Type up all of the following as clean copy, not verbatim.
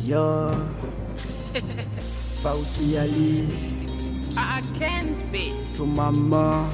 Yo, Fauci Ali, I can't spit. to mama.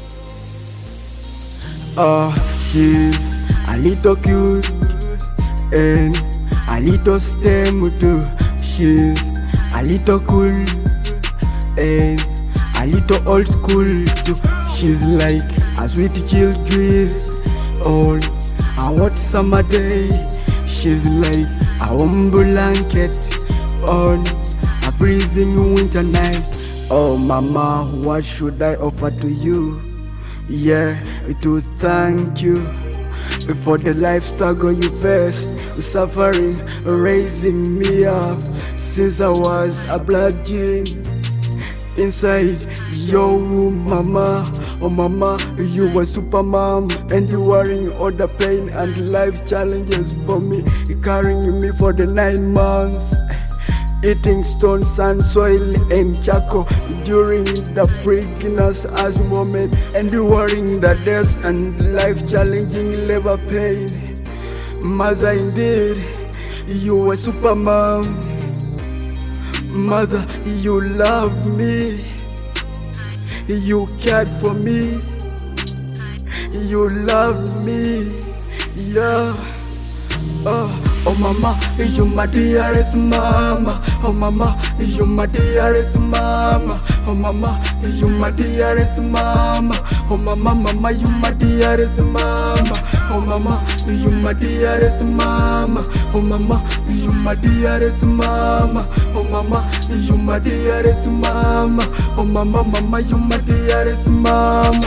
She's a little cute and a little STEM too. She's a little cool and a little old school too. She's like a sweet chill breeze on a hot summer day. She's like a warm blanket on a freezing winter night. Oh mama, what should I offer to you? Yeah, to thank you for the life struggle you faced, suffering, raising me up since I was a blood gene inside your womb, mama. Oh mama, you were super mom, enduring all the pain and life challenges for me, carrying me for the 9 months, eating stones and soil and charcoal during the pregnancy as moment, enduring the death and life challenging labor pain. Mother, indeed, you were super mom. Mother, you loved me, you cared for me, you loved me, yeah. Oh mama, you my dearest mama. Oh mama, you my dearest mama. Oh mama, you my dearest mama. Oh mama, mama, you my dearest mama. Oh mama, you my dearest mama. Oh mama, you my dearest mama. Oh mama, you my dearest mama. Oh mama, mama, you my dearest mama.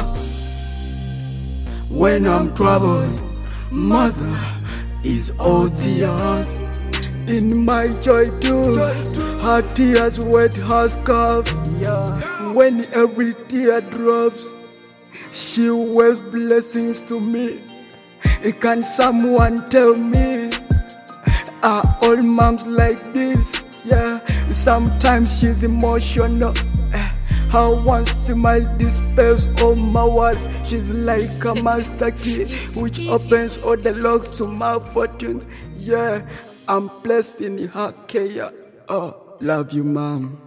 When I'm troubled, mother is all tears. In my joy too, her tears wet her scarf. Yeah. When every tear drops, she wears blessings to me. Can someone tell me, are all moms like this? Yeah, sometimes she's emotional. Her one smile dispels all my worries. She's like a master key which opens all the locks to my fortunes. Yeah, I'm blessed in her care. Oh, love you, mom.